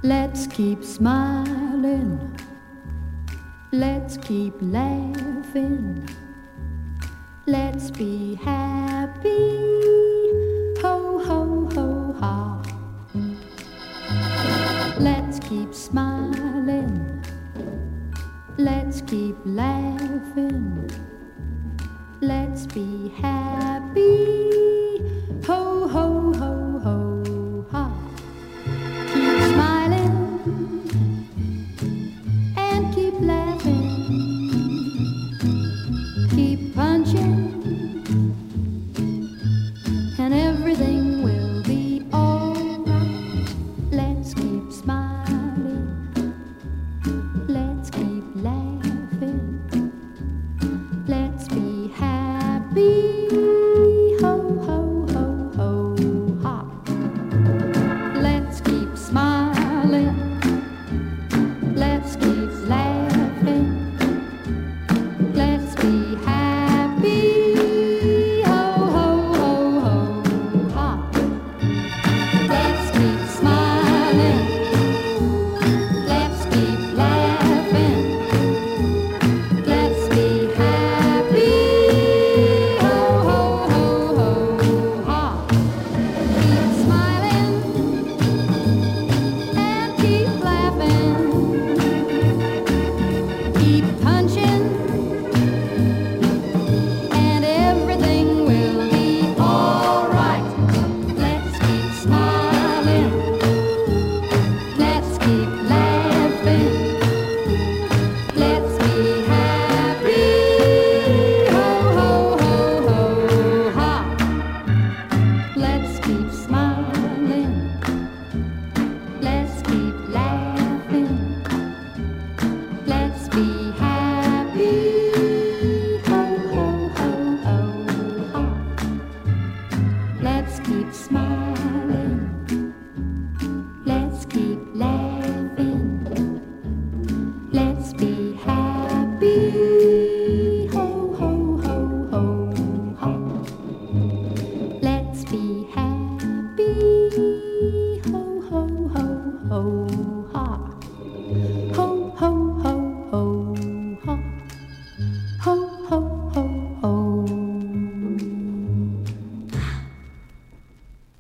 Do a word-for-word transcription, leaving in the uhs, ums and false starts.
Let's keep smiling. Let's keep laughing. Let's be happy. Ho, ho, ho, ha. Let's keep smiling. Let's keep laughing. Let's be happy. Ho, ho, ho, ho, ha. Keep smiling and keep laughing. Keep punching and everything will be alright. Let's keep smiling. Let's keep laughing. Let's be happy. Ho, ho, ho, ho, ha. Let's keep smiling. Let's keep laughing. Let's be happy. Ho, ho, ho, ho, ha. Let's keep smiling. Let's keep laughing. Let's be happy. Ho, ho, ho, ho, ha. Keep smiling and keep laughing. Keep punching and everything will be alright. Let's keep smiling. Let's keep laughing. Let's be happy. Ho, ho, ho, ho, ha. Let's keep smiling. Let's keep laughing. Let's be happy. Ho, ho, ho, ho, ha. Let's keep smiling. Let's keep laughing. Let's be happy. Ho, ho, ho, ho, ha. Let's be happy. Ho, ho, ho, ho.